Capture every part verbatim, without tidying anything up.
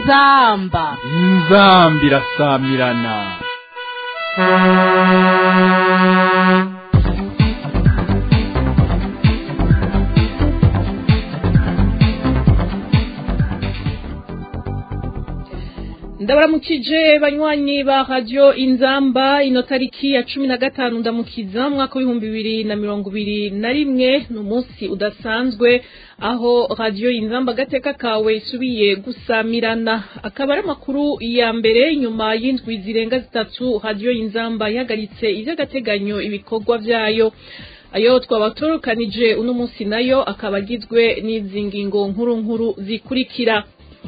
inzamba inzambi irasamirana. ndabaramukije banywanyi ba radio inzamba ino tariki ya cumi na gatanu ndamukiza mwaka w'ibihumbi bibiri na mirongo ibiri na rimwe n'umunsi udasanzwe aho radio inzamba gateka kawe isubiye gusamirana. Akaba ari amakuru ya mbere nyuma y'indwi zirenga zitatu radio inzamba yahagaritse ivy'agateganyo ibikorwa vyayo. Ayo twabaturukanije uno munsi nayo akaba agizwe n'izi ngingo nkuru nkuru zikurikira.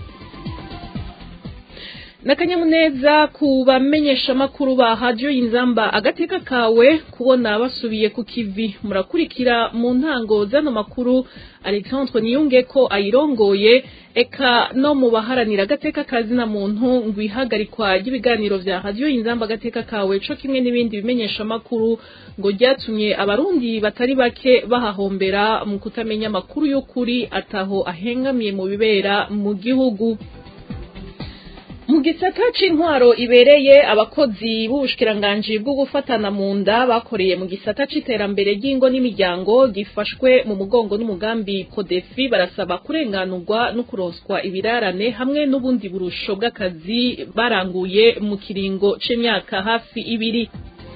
Nakanyamuneza ku bamenyesha makuru ba radio inzamba agateka kawe kubona basubiye ku kivi. Murakurikira mu ntango zano makuru Alexandre Niyungeko ayirongoye eka no mu baharanira agateka kazi na muntu ngwihagarikwa ry'ibiganiro vya radio inzamba agateka kawe co kimwe n'ibindi bimenyesha makuru ngo ryatumye abarundi batari bake bahahombera mu kutamenya makuru y'ukuri ataho ahengamiye mu bibera mu gihugu. Mu gisata c'intwaro ibereye abakozi b'ubushikiranganje bwo gufatana mu nda bakoreye mu gisata c'iterambere ry'ingo n'imiryango gifashwe mu mugongo n'umugambi Kodefi barasaba kurenganurwa no kuronswa ibirarane hamwe n'ubundi burusho bw'akazi baranguye mu kiringo c'imyaka hafi ibiri.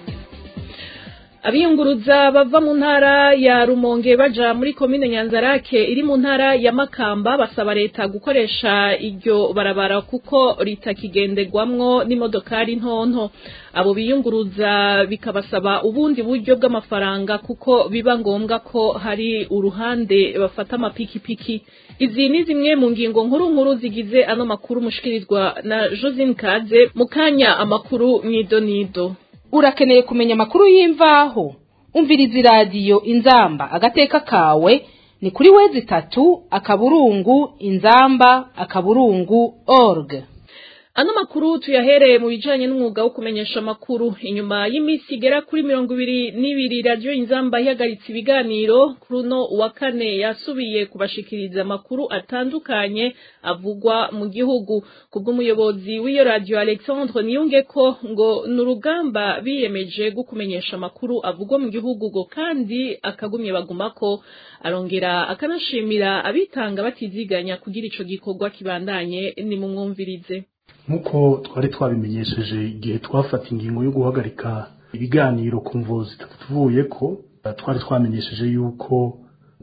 Abiyunguruza bava mu ntara ya Rumonge baja muri komine Nyanzarake iri mu ntara ya Makamba basaba leta gukoresha iryo barabara kuko ritakigenderwamwo n'imodokari ntonto. Abo biyunguruza bikabasaba ubundi buryo bw'amafaranga kuko biba ngombwa ko hari uruhande bafata amapikipiki. Izi ni zimwe mu ngingo nkuru nkuru zigize ano makuru mushikirizwa na Josine Kaze. Mukanya amakuru nido nido. Urakeneye kumenya makuru y'imvaho umviriza radio inzamba agateka kawe ni kuri wezi tatu akaburungu inzamba akaburungu org. Ano makuru tuyahereye mu bijanye n'umwuga wo kumenyesha makuru. Inyuma y'imisi igera kuri mirongo ibiri n'ibiri radio inzamba ihagaritse ibiganiro kuri no wa kane yasubiye kubashikiriza makuru atandukanye avugwa mu gihugu. Kubw'umuyobozi w'iyo radio Alexandre Niyungeko ngo n'urugamba biyemeje gukumenyesha makuru avugwa mu gihugu go kandi akagumye bagumako arongera akanashimira abitanga batiziganya kugira ico gikorwa kibandanye ni mu mwumvirize. Nkuko twari twabimenyesheje igihe twafata ingingo yo guhagarika ibiganiro ku mvo zitatuvuye ko twari twamenyesheje yuko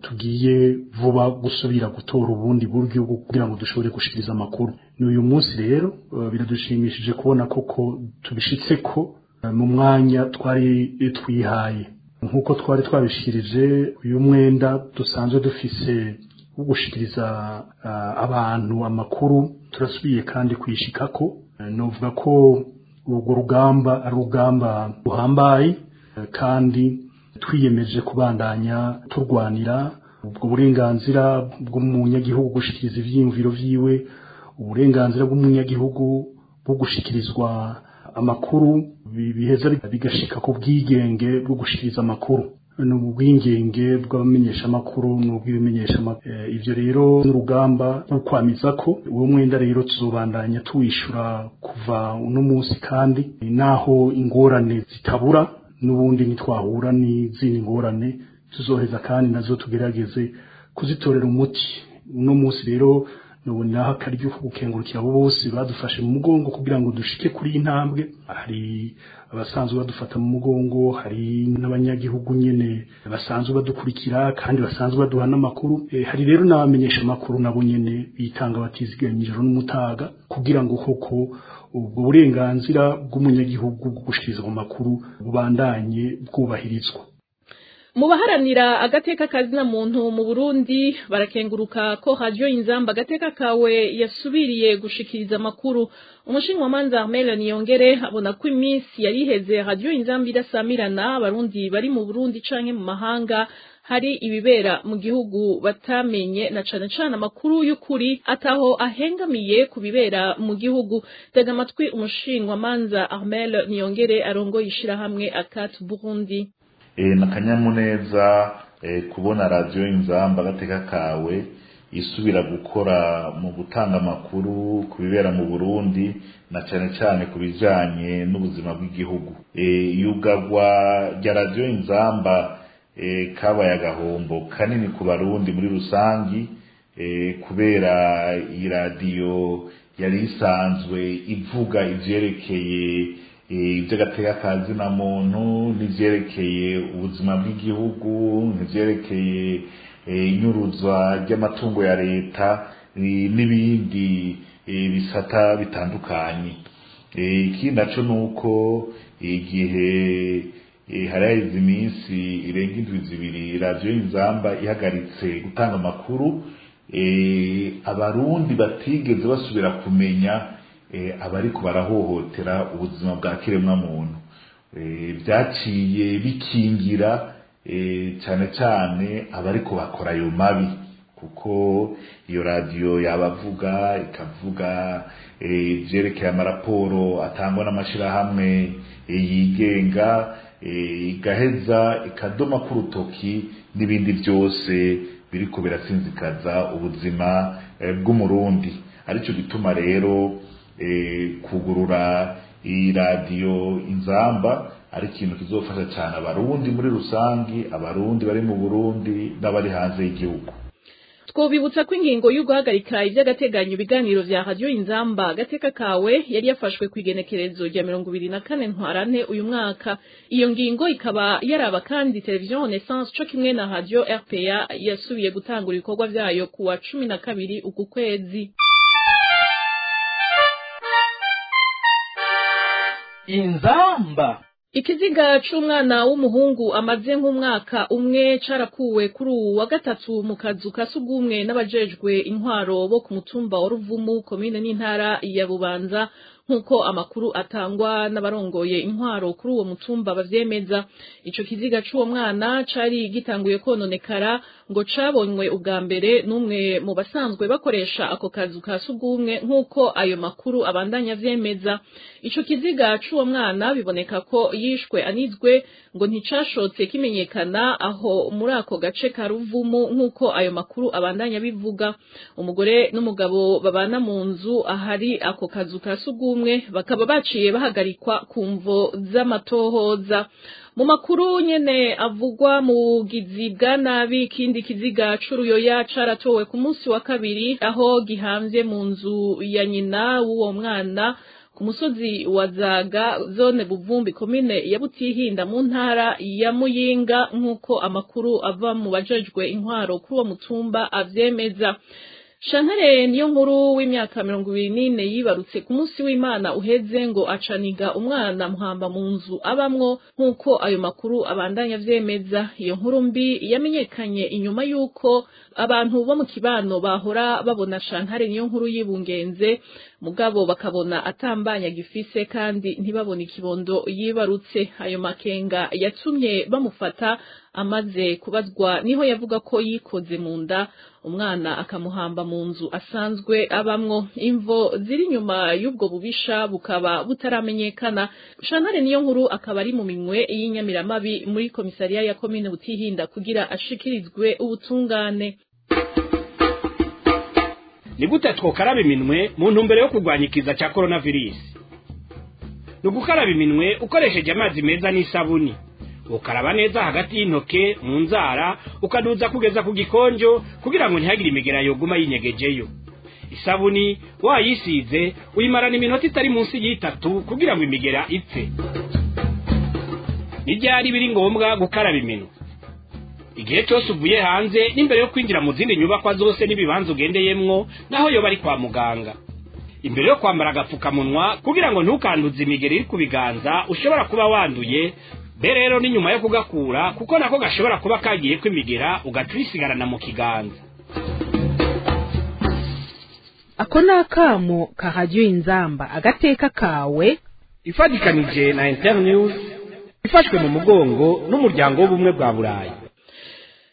tugiye vuba gusubira gutora ubundi buryo kugira ngo dushobore gushikiriza amakuru. N'uyu munsi rero biradushimishije kubona koko tubishitse ko mu mwanya twari twihaye. Nkuko twari twabishikirije uyu mwenda dusanzwe dufise gushikiriza uh, abantu amakuru turasubiye kandi kwishikako. Novuga ko urwo rugamba ari rugamba ruhambaye kandi twiyemeje kubandanya turwanira ubwo burenganzira bw'umunyagihugu gushikiriza ivyiyumviro vyiwe, uburenganzira bw'umunyagihugu bwo gushikirizwa amakuru biheza bigashika ku bwigenge bwo gushikiriza amakuru n'ubwingenge bw'abamenyesha amakuru n'ubwibimenyesha e, ivyo rero n'urugamba rukwamiza ko uwo mwenda rero tuzobandanya tuwishura kuva uno munsi kandi naho ingorane zitabura n'ubundi nitwahura n'izindi ngorane tuzoheza kandi nazo tugerageze kuzitorera umuti. Uno munsi rero nubona akaryo gukengurukira abo bose badufashe mu mugongo kugira ngo dushike kuri intambwe. Hari abasanzwe badufata mu mugongo, hari n'abanyagihugu nyene basanzwe badukurikira kandi basanzwe baduha n'amakuru. E, hari rero n'abamenyesha amakuru nabo nyene bitanga batiziganyije n'umutaga kugira ngo koko ubwo burenganzira bw'umunyagihugu gushikiriza amakuru bubandanye bwubahirizwa. Mu baharanira agateka kazi na muntu mu Burundi barakenguruka ko radio inzamba agateka kawe yasubiriye gushikiriza amakuru. Umushinwamanza Armel Niyongere abona ko iminsi yariheze radio inzamba irasamirana abarundi bari mu Burundi canke mu mahanga hari ibibera mu gihugu batamenye na cane cane amakuru y'ukuri ataho ahengamiye ku bibera mu gihugu. Tega amatwi umushinwamanza Armel Niyongere arongo yishira hamwe Akat Burundi. E, nakanyamuneza e, kubona radio inzamba agateka kawe isubira gukora mu gutanga amakuru ku bibera mu Burundi na cyane cyane ku bijanye n'ubuzima bw'igihugu. Iyugagwa rya radiyo Inzamba kabaye agahombo kanini ku Barundi muri rusangi, kubera iyi radiyo yari isanzwe ivuga ivyerekeye ivy'agateka ka zina muntu, n'ivyerekeye ubuzima bw'igihugu, n'ivyerekeye inyuruzwa ry'amatungo ya leta n'ibindi bisata bitandukanye. Ikindi naco nuko igihe harahize iminsi irenga indwi zibiri radiyo Inzamba ihagaritse gutanga amakuru, abarundi batigeze basubira kumenya abariko barahohotera ubuzima bwa kiremwa muntu. Vyaciye bikingira cyane cyane abariko bakora ayo mabi, kuko iyo radiyo yabavuga ikavuga ivyerekeye amaraporo atangwa n'amashirahamwe yigenga, igaheza ikadoma ku rutoki n'ibindi byose biriko birasinzikaza ubuzima bw'umurundi. Arico gituma rero kugurura iyi radiyo Inzamba ari ikintu kizofasha cyane abarundi muri rusangi, abarundi bari mu Burundi n'abari hanze y'igihugu. Twobibutsa ko ingingo yo guhagarika ivy'agateganyo ibiganiro vya Radio Inzamba agateka kawe yari yafashwe kwigenekerezo rya mirongo ibiri na kane ntwarante uyu mwaka. Iyo ngingo ikaba yaraba kandi televiziyo Renaissance co kimwe na Radio R P A yasubiye gutangura ibikorwa vyayo kuwa cumi na kabiri uku kwezi. Inzamba. Ikiziga c'umwana w'umuhungu amaze nk'umwaka umwe carakuwe kuri uwa gatatu mu kazu ka sugumwe n'abajejwe intwaro bo ku mutumba wa Ruvumu komine n'intara ya Bubanza, nkuko amakuru atangwa n'abarongoye intwaro kuri uwo mutumba bavyemeza. Ico kiziga c'uwo mwana cari gitanguye kononekara ngo cabonywe ubwa mbere n'umwe mu basanzwe bakoresha ako kazu ka sugumwe, nkuko ayo makuru abandanya vyemeza. Ico kiziga c'uwo mwana biboneka ko yishwe anizwe ngo nticashotse kimenyekana aho muri ako gace ka Ruvumu, nkuko ayo makuru abandanya bivuga. Umugore n'umugabo babana mu nzu ahari ako kazu ka sugumwe bakaba baciye bahagarikwa kumvo z'amatohoza. Mu makuru nyene avugwa mu gizi bwa nabi, ikindi kiziga c'uruyoya caratowe ku munsi wa kabiri aho gihamvye mu nzu ya nyina w'uwo mwana ku musozi wa Zaga, zone Buvumbi, komine ya Butihinda mu ntara ya Muyinga, nkuko amakuru ava mu bajejwe intwaro kuri uwo mutumba avyemeza. Shantare niyo nkuru w'imyaka mirongo ibiri n'ine yibarutse ku munsi w'Imana uheze ngo acaniga umwana muhamba mu nzu abamwo, nkuko ayo makuru abandanya vyemeza. Iyo nkuru mbi yamenyekanye inyuma yuko abantu bo mu kibano bahora babona Shantare niyo nkuru yibungenze, mugabo bakabona atambanya gifise kandi ntibabona ikibondo yibarutse. Ayo makenga yatumye bamufata, amaze kubazwa niho yavuga ko yikoze mu nda umwana akamuhamba mu nzu asanzwe abamwo. Imvo ziri nyuma y'ubwo bubisha bukaba butaramenyekana. Shantare niyo nkuru akaba ari mu minwe y'inyamiramabi muri komisariya ya komine Butihinda kugira ashikirizwe ubutungane. Ni gute twokaraba iminwe mu ntumbero yo kurwanya ikiza cya coronavirus? No gukaraba iminwe ukoresheje amazi meza n'isabuni. Ukaraba neza hagati y'intoke, mu nzara, ukaduza kugeza ku gikonjo kugira ngo ntihagire imigera yoguma yinyegejeyo. Isabuni wayisize uyimarana iminota itari munsi y'itatu kugira ngo imigera ipfe. N'ibyari biri ngombwa gukaraba iminwe igihe cyose uvuye hanze n'imbere yo kwinjira mu zindi nyubakwa zose n'ibibanza ugendeyemwo, naho yo bari kwa muganga. Imbere yo kwambara agapfukamunwa kugira ngo ntukanduze imigera iri ku biganza ushobora kuba wanduye. Berero ni nyuma yo kugakura kuko nako gashobora kuba kagiye kwimigera ugatwisigarana mu kiganza. Ako nakamo ka Radio Inzamba agateka kawe ifadikanije na Internews ifashwe mu mugongo n'umuryango w'ubumwe bwa Burayi.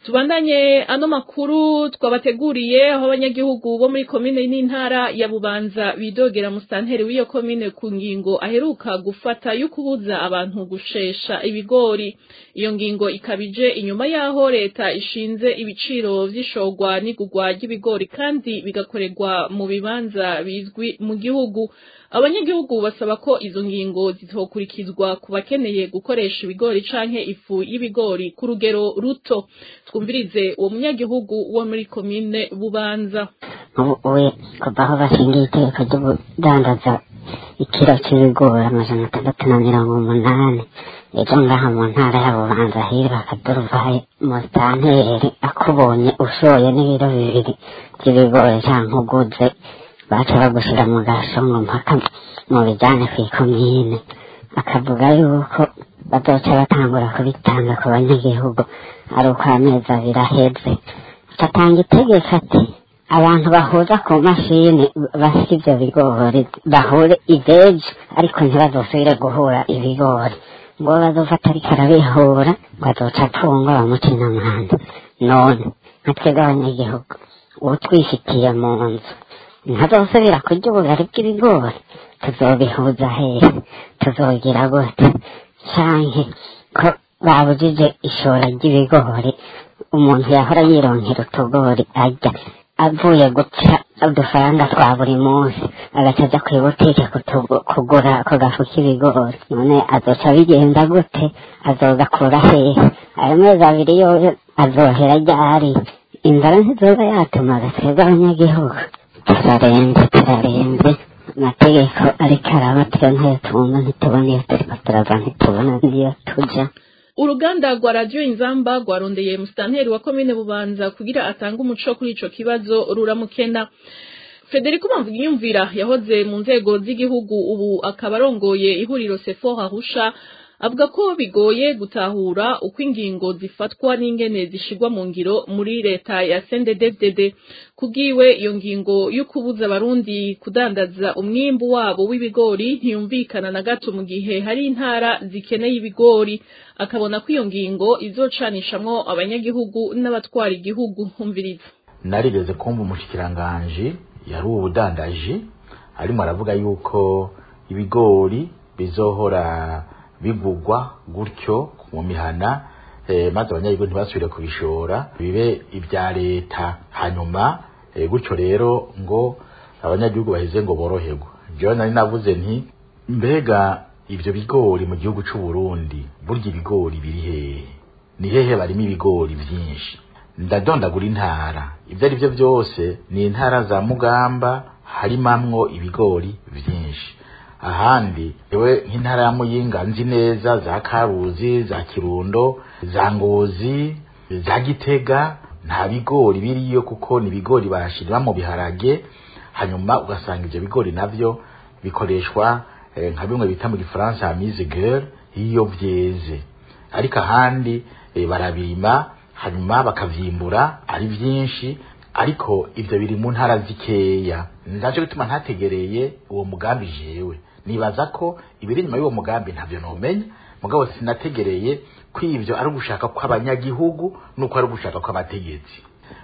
Tubandanye ano makuru twabateguriye aho abanyagihugu bo muri komine n'intara ya Bubanza bidogera musanteri w'iyo komine ku ngingo aheruka gufata yo kubuza abantu gushesha ibigori. Iyo ngingo ikabije inyuma yaho leta ishinze ibiciro vy'ishogwa n'igugwa ry'ibigori kandi bigakorerwa mu bibanza bizwi mu gihugu. Abanyagihugu basaba ko izo ngingo zitokurikizwa ku bakeneye gukoresha ibigori canke ifu y'ibigori ku rugero ruto. Twumvirize uwo munyagihugu wo muri komine Bubanza. Uwe kuva aho bashingiye itegeko ryo kudandaza ikiro cy'ibigori amajana atandatu na mirongo umunani ejo ngaha mu ntara ya Bubanza hirwa akaduruvaye musitanteri akubonye ushoye n'ibiro bibiri by'ibigori canke uguze baca bagushira mu gasongo mpaka mu bijyane ku ikomine akavuga yuko bazoca batangura kubitanga ku banyagihugu ari uko amezi abiri aheze atanga itegeko ati abantu bahuza ku mashini basika ivyo bigori bahure iveje ariko ntibazosubire guhura ibigori ngo bazofata ariko arabihura ngo azoca apfungwa bamucina amande none nka twebwe abanyagihugu uwo twifitiye mu nzu ntazosubira kurya ubugari bw'ibigori tuzobihuza hehe tuzogira gute canke ko babujije ishora ry'ibigori umuntu yahora yironkera utugori arya avuye guca udufaranga twa buri munsi agaca aja kw'ibutike kugura ako gafu k'ibigori none azoca bigenda gute azogakura hehe ayo mezi abiri yoyo azohera ryari inzara ntizoba yatuma twebwe abanyagihugu turarenze turarenze amategeko ariko araba tuyo ntayo tubona ntitubona iyo turiko turava ntitubona niyo tuja. Uruganda rwa Radio Inzamba rwarondeye musitanteri wa komine Bubanza kugira atanga umuco kuri ico kibazo ruramukena. Federico Mvugiyumvira yahoze mu nzego z'igihugu ubu akaba arongoye ihuriro Sefo Arusha avuga ko bigoye gutahura uko ingingo zifatwa n'ingene zishigwa mu ngiro muri leta ya C N D D F D D. Kugiwe iyo ngingo yo kubuza abarundi kudandaza umwimbu wabo w'ibigori ntiyumvikana na gato mu gihe hari intara zikeneye ibigori, akabona ko iyo ngingo izocanishamwo abanyagihugu n'abatwara igihugu. Humviriza. Narigeze kumva umushikiranganje yari ubudandaje arimo aravuga yuko ibigori bizohora bivugwa gutyo mu mihana eh, maze abanyagihugu ntibasubire kubishora bibe ibya leta hanyuma eh, gutyo rero ngo abanyagihugu baheze ngo boroherwe. Jewe nari navuze nti mbega ivyo bigori mu gihugu c'u Burundi burya ibigori biri hehe? Ni hehe barimo ibigori vyinshi? Ndadondagura intara ivyo ari byo byose ni intara za Mugamba harimamwo ibigori vyinshi, ahandi yewe nk'intara ya Muyinga nzi neza za Karuzi za Kirundo za Ngozi za Gitega nta bigori biriyo kuko ni bigori bashirira mu biharage hanyuma ugasanga ivyo bigori navyo bikoreshwa eh, nka bimwe bita mu Gifaransa mise gueule iyo vyeze, ariko ahandi eh, barabima hanyuma bakavyimbura ari vyinshi, ariko ivyo biri mu ntara zikeya. Ndaje bituma ntategereye uwo mugambi jewe nibaza ko ibiri nyuma y'uwo mugambi ntavyo nomenya, mugabo sinategereye kw'ivyo ari ugushaka kw'abanyagihugu nuko ari ugushaka kw'abategetsi.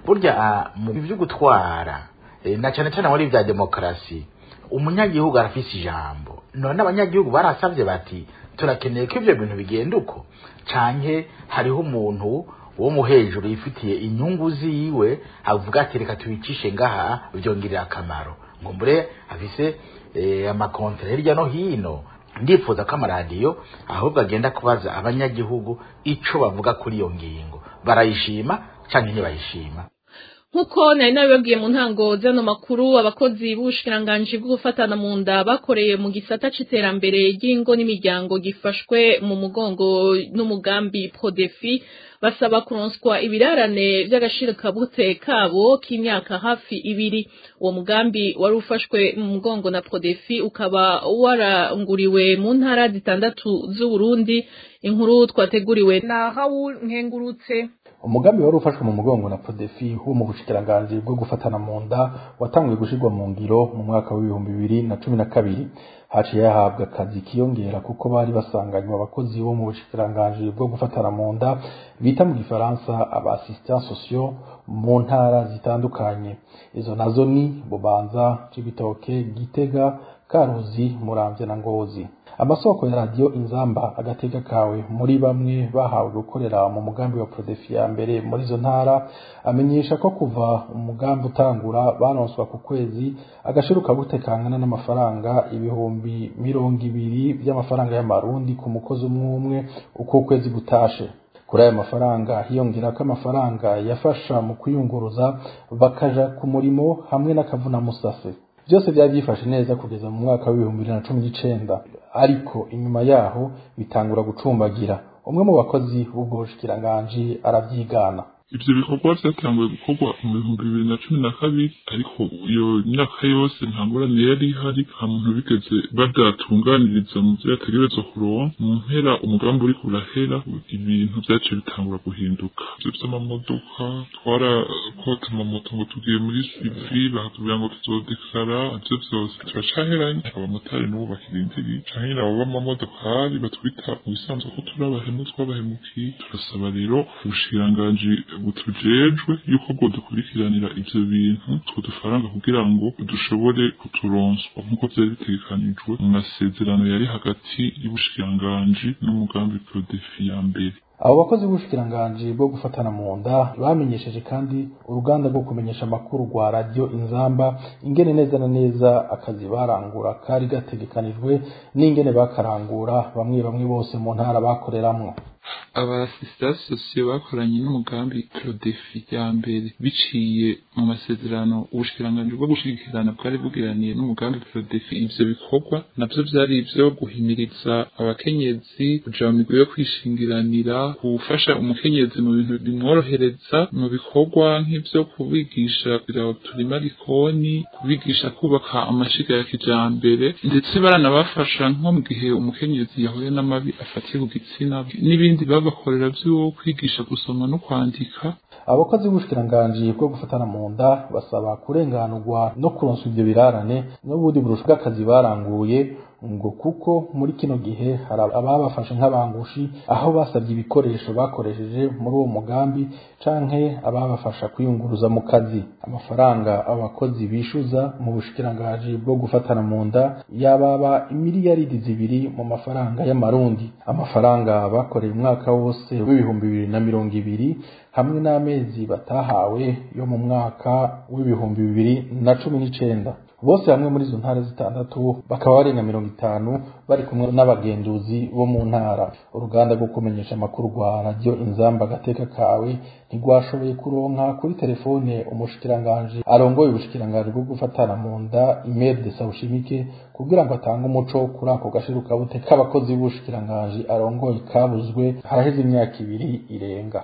Burya mu byo gutwara e, na cyane cyane muri vya demokrasi umunyagihugu arafise ijambo, none abanyagihugu barasavye bati turakeneye ko ivyo bintu bigenda uko canke hariho umuntu wo mu hejuru yifitiye inyungu ziwe avuga ati reka tubicishe ngaha byongirira akamaro ngo mbure afise eh, amakontre hirya no hino. Ndifuza ko amaradiyo ahubwo agenda kubaza abanyagihugu ico bavuga kuri iyo ngingo, barayishima canke ntibayishima. Nkuko nari nabibabwiye mu ntango zano makuru, abakozi b'ubushikiranganje bwo gufatana mu nda bakoreye mu gisata c'iterambere ry'ingo n'imiryango gifashwe mu mugongo n'umugambi Prodefi basaba kuronswa ibirarane by'agashirikabute kabo k'imyaka hafi ibiri. Uwo mugambi wari ufashwe mu mugongo na Prodefi ukaba waranguriwe mu ntara zitandatu z'u Burundi. Inkuru twateguriwe na Raoul Nkengurutse. Umugambi wari ufashwe mu mugongo na Prodefi wo mu bushikiranganje bwo gufatana mu nda watanguye gushirwa mu ngiro mu mwaka w'ibihumbi bibiri na cumi na kabiri. haciye yahabwa akazi kiyongera kuko bari basanganywe abakozi bo mu bushikiranganji bwo gufatana mu nda bita mu gifaransa aba assistants sociaux mu ntara zitandukanye. Izo nazo ni Bubanza, Cibitoke, Gitega, Karuzi, Muramvya na Ngozi. Amasoko ya radio Inzamba agateka kawe muri bamwe bahawe gukorera mu mugambi wa Prodefi ya mbere muri zo ntara amenyesha ko kuva umugambi utangura baronswa ku kwezi agashiruka gutekangana n'amafaranga ibihumbi mirongo ibiri by'amafaranga y'amarundi ku mukozi umwe umwe uko ukwezi gutashe. Kuri aya mafaranga hiyongera ko amafaranga yafasha mu kwiyunguruza bakaja ku murimo hamwe n'akavuna musafe. Byose byari byifashe neza kugeza mu mwaka w'ibihumbi bibiri na cumi n'icenda, ariko inyuma yaho bitangura gucumbagira. Umwe mu bakozi b'ubwo bushikiranganji aravyigana. Ivyo bikorwa vyatanguye gukorwa mu bihumbi bibiri na cumi na kabiri, ariko iyo myaka yose nta ngorane yari ihari, nta muntu bigeze badatunganiriza mu vyo yategerezwa kuronka. Mu mpera umugambi uriko urahera, ibintu vyaciye bitangura guhinduka. Ivyo vy'amamodoka, twarakota amamoto ngo tugiye muri suivi, bakatubwira ngo tuzodeklara, ivyo vyose turacaheranye. Abamotari n'ubu bakirindiriye, canke abo b'amamodokari batwita mu bisanzwe ko turi abahemu twabahemukiye. Turasaba rero ubushikiranganji butujejwe yuko bwo dukurikiranira ivyo bintu two dufaranga kugira ngo dushobore kuturonswa nkuko vyari bitegekanijwe mu masezerano yari hagati y'ubushikiranganji n'umugambi Prodefi ya mbere. Abo bakozi b'ubushikiranganji bwo gufatana mu nda bamenyesheje kandi uruganda rwo kumenyesha amakuru rwa radio Inzamba ingene neza na neza akazi barangura kari gategekanijwe n'ingene bakarangura bamwe bamwe bose mu ntara bakoreramwo. Aba assistants sociaux bakoranye n'umugambi Prodefi ya mbere biciye mu masezerano ubushikiranganji bwo gushigikirana bwari bugiraniye n'umugambi Prodefi. Ivyo bikorwa navyo vyari ivyo guhimiriza abakenyezi kuja mu migwi yo kwishingiranira, gufasha umukenyezi mu bintu bimworohereza mu bikorwa nk'ivyo kubigisha kugira turima gikoni, kubigisha kubaka amashiga ya kijambere, ndetse baranabafasha nko mu gihe umukenyezi yahuye n'amabi afatiye ku gitsina n'ibindi babakorera vyo kwigisha gusoma no kwandika. Abakozi b'ubushikiranganji bwo gufatana mu nda basaba kurenganurwa no kuronswa ivyo birarane n'ubundi burusha bw'akazi baranguye, ngo kuko muri kino gihe hari ababafashe nk'abangushi aho basabye ibikoresho bakoresheje muri uwo mugambi canke ababafasha kwiyunguruza mu kazi. Amafaranga abakozi bishuza mu bushikiranganji bwo gufatana mu nda yababa imiliyaridi zibiri mu mafaranga y'amarundi. Amafaranga bakoreye umwaka wose w'ibihumbi bibiri na mirongo ibiri hamwe n'amezi batahawe yo mu mwaka w'ibihumbi bibiri na cumi n'icenda. Bose hamwe muri izo ntara zitandatu bakaba barenga mirongo itanu bari kumwe n'abagenduzi bo mu ntara. Uruganda rwo kumenyesha amakuru rwa radio Inzamba agateka kawe ntigwashoboye kuronka kuri telefone umushikiranganji arongoye ubushikiranganji bwo gufatana mu nda Imer de Saushimike kugira ngo atange umuco kuri ako gashiruka bute k'abakozi b'ubushikiranganji arongoye kabuzwe haraheze imyaka ibiri irenga.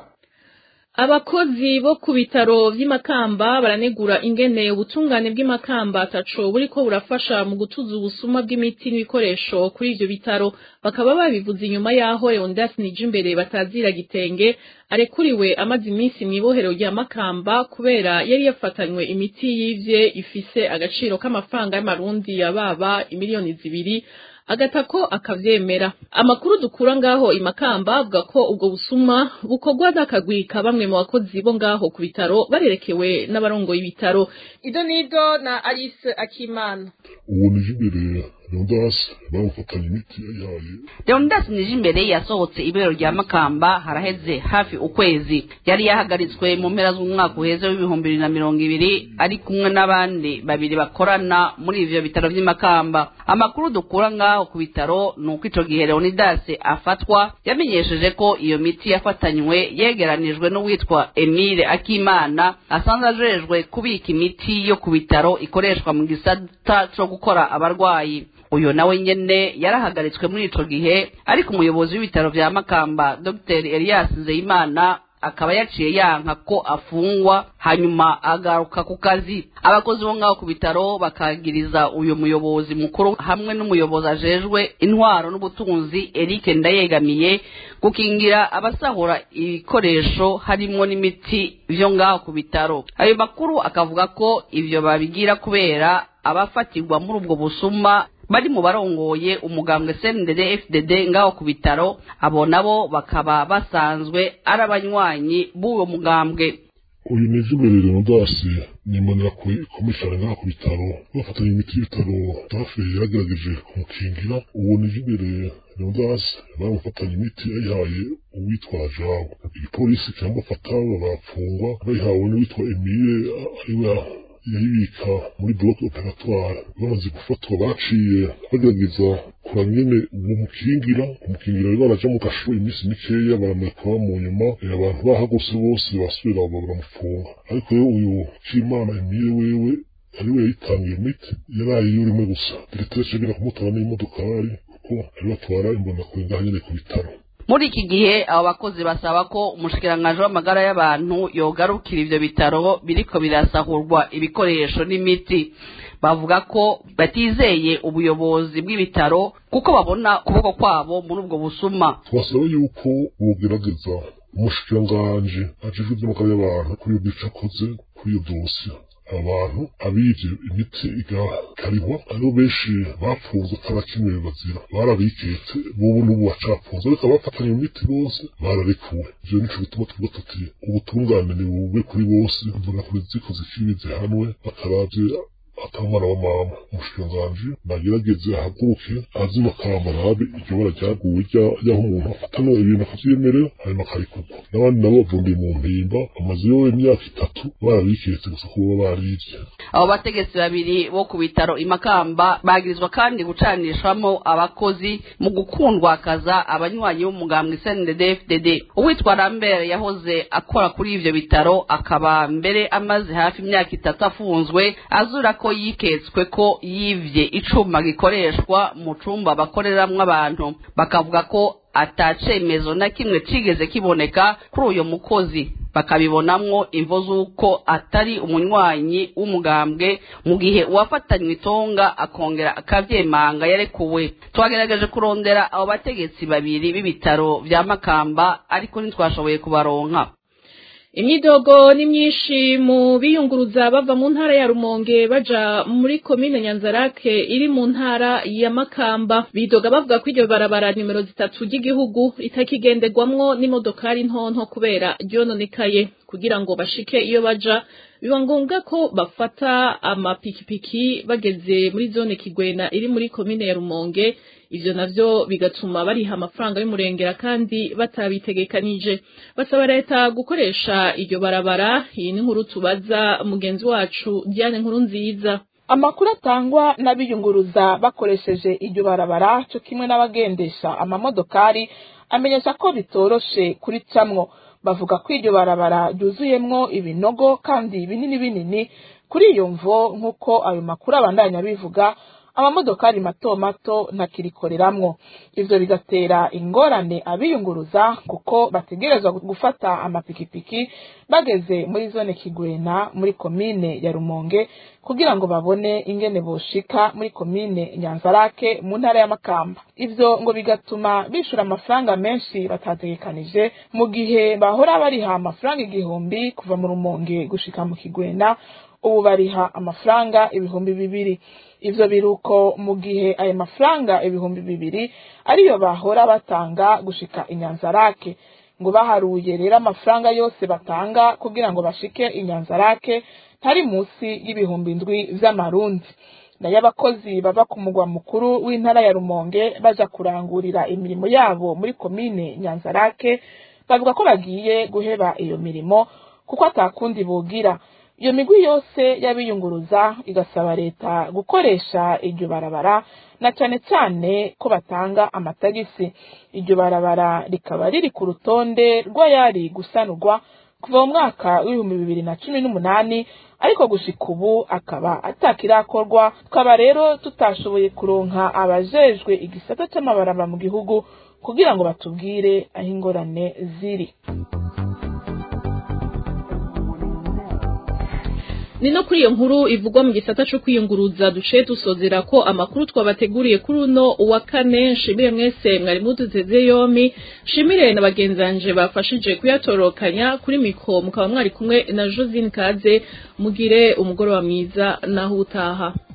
Abakozi bo ku bitaro vy'Imakamba baranegura ingene ubutungane bw'Imakamba ataco buriko burafasha mu gutuza ubusuma bw'imiti n'ibikoresho kuri ivyo bitaro. Bakaba babivuze inyuma yaho Leonidas Nijimbere batazira gitenge arekuriwe amazi iminsi mw'ibohero rya Makamba kubera yari yafatanywe imiti yivye ifise agaciro k'amafaranga y'amarundi yababa imiliyoni zibiri, agatako akavyemera. Amakuru dukura ngaho Imakamba avuga ko ubwo busuma bukorwa n'akagwika bamwe mu bakozi bo ngaho ku bitaro barerekewe n'abarongoye ibitaro. Ido nido na Alice Akimana. Uwo Nijimbere Leonidas bamufatanye imiti yayaye. Leonidas Nijimbere yasohotse ibero rya Makamba haraheze hafi ukwezi. Yari yahagaritswe mu mpera z'umwaka uheze w'ibihumbi bibiri na mirongo ibiri ari kumwe n'abandi babiri bakorana muri ivyo bitaro vy'Imakamba. Amakuru dukura ngaho ku bitaro nuko ico gihe Leonidas afatwa yamenyesheje ko iyo miti yafatanywe yegeranijwe n'uwitwa Emile Akimana asanzwe ajejwe kubika imiti yo ku bitaro ikoreshwa mu gisata co gukora abarwayi. Uyo nawe nyene yarahagaritswe muri ico gihe ariko umuyobozi w'ibitaro vya Makamba Dr Elias Nzeyimana akaba yaciye yanka ko afungwa hanyuma agaruka ku kazi. Abakozi bo ngaho ku bitaro bakagiriza uyo muyobozi mukuru hamwe n'umuyobozi ajejwe intwaro n'ubutunzi Eric Ndayegamiye gukingira abasahura ibikoresho harimo n'imiti vyo ngaho ku bitaro. Ayo makuru akavuga ko ivyo babigira kubera abafatirwa muri ubwo busuma bari mu barongoye umugambwe C N D D F D D ngaho ku bitaro, abo nabo bakaba basanzwe ari abanywanyi b'uwo mugambwe. uyu Nizibere Leonidas ni imbonera kuri komishari ngaho ku bitaro bafatanya imiti y'ibitaro tafe yaragerageje kumukingira. uwo Nizibere Leonidas bamufatanya imiti yayihaye uwitwa Jabo, igipolisi kiramufata barapfungwa, bayihawe n'uwitwa Emile ariwe yayibika muri bloc operatoire. bamaze gufatwa baciye bagerageza kuraba nyene uwo mukingira umukingira rero baraja mu gasho iminsi mikeya baramureka mu nyuma, abantu bahagose bose basubira baramufunga. ariko rero uyu Kimana Emile wewe ariwe yayitangiye imiti yaraye yurimwe gusa, diretere ashobora kumutwara n'imodokari kuko ari batwara imbonakure ngaho nyene ku bitaro. Muri iki gihe abo bakozi basaba ko umushikiranganji w'amagara y'abantu yogarukira ivyo bitaro biriko birasahurwa ibikoresho n'imiti. Bavuga ko batizeye ubuyobozi bw'ibitaro kuko babona kuboko kwabo muri ubwo busuma. Twasaba yuko bogerageza umushikiranganji ajejwe ivy'amagara y'abantu kuri iyo bica akoze kuri iyo dosiye. abantu abivye imiti igakarihwa aribo benshi bapfunzwe atarakimwe bazira, barabiketse bobo n'ubu bacapfunzwe, ariko abafatanye imiti bose bararekuwe. ivyo nico bituma tuvuga tuti ubutungane ni bube kuri bose, mbona kuri ziko zikibi zihanwe bataravye atamwana wa mama. umushikiranganji nagerageze ahaguruke azima kamba rabe iryo bara ryaguwe y'aho umuntu afatano ibintu akavyemerera hanyuma akarikugwa. n'abandi nabo bavundiye mu mpimba amaze yowe imyaka itatu barabiketse gusa kuba barivye. abo bategetsi babiri bo ku bitaro Imakamba bagirizwa kandi gucanishamo abakozi mu gukundwakaza abanywanyi b'umugambwe C N D D F D D. uwitwa Lambert yahoze akora kuri ivyo bitaro akaba mbere amaze hafi imyaka itatu afunzwe azura ko yiketswe ko yivye icuma gikoreshwa mu cumba bakoreramwo abantu. bakavuga ko atacemezo na kimwe cigeze kiboneka kuri uyo mukozi, bakabibonamwo imvo z'uko atari umunywanyi w'umugambwe, mu gihe uwafatanywe itonga akongera akavyemanga yarekuwe. twagerageje kurondera abo bategetsi babiri b'ibitaro vya Makamba ariko ntitwashoboye kubaronka. Imyidogo ni myinshi mu biyunguruza bava mu ntara ya Rumonge baja muri komine Nyanzarake iri mu ntara ya Makamba. Bidoga bavuga ko iryo barabara nimero zitatu ry'igihugu itakigenderwamwo n'imodokari ntonto kubera ryononekaye. Kugira ngo bashike iyo baja biba ngombwa ko bafata amapikipiki bageze muri zone Kigwena iri muri komine ya Rumonge. Ivyo navyo bigatuma bariha amafaranga y'umurengera kandi batabitegekanije. Basaba leta gukoresha iryo barabara. Iyi ni nkuru tubaza mugenzi wacu Diane Nkurunziza. Amakuru atangwa n'abiyunguruza bakoresheje iryo barabara cyo kimwe n'abagendesha amamodokari amenyesha ko bitoroshe kuri camwo. Bavuga ko iryo barabara ryuzuyemwo ibinogo kandi binini binini. Kuri iyo mvo nk'uko ayo makuru abandanya bivuga, amamodokari mato mato ntakirikoreramwo. Ivyo bigatera ingorane abiyunguruza kuko bategerezwa gufata amapikipiki bageze muri zone Kigwena muri komine ya Rumonge kugira ngo babone ingene boshika muri komine Nyanzarake mu ntara ya Makamba. Ivyo ngo bigatuma bishura amafaranga menshi batategekanije, mu gihe bahora bariha amafaranga igihumbi kuva mu Rumonge gushika mu Kigwena, ubu bariha amafaranga ibihumbi bibiri. Ivyo biruko mu gihe ayo mafaranga ibihumbi bibiri ariyo bahora batanga gushika Inyanzarake. Ngo baharuye rero amafaranga yose batanga kugira ngo bashike Inyanzarake ntari musi y'ibihumbi indwi vy'amarundi. Nayo abakozi bava ku mugwa mukuru w'intara ya Rumonge baja kurangurira imirimo yabo muri komine Nyanzarake bavuga ko bagiye guheba iyo mirimo kuko atakundi bogira. Iyo migwi yose y'abiyunguruza igasaba leta gukoresha iryo barabara na cane cane ko batanga amatagisi. Iryo barabara rikaba riri ku rutonde rw'ayari gusanurwa kuva mu mwaka w'ibihumbi bibiri na cumi n'umunani, ariko gushika ubu akaba atakirakorwa. Tukaba rero tutashoboye kuronka abajejwe igisata c'amabarabara mu gihugu kugira ngo batubwire aho ingorane ziri. Nino kuri iyo nkuru ivugwa mu gisata cyo kwiyunguruza duce dusozera ko amakuru twabateguriye kuri uno wa kane. Nshimire mwese mwari muduteze yompi, nshimire na bagenzanje bafashije kuyatorokanya. Kuri mikro mukaba mwari kumwe na Josine Kaze. Mugire umugoroba mwiza naho utaha.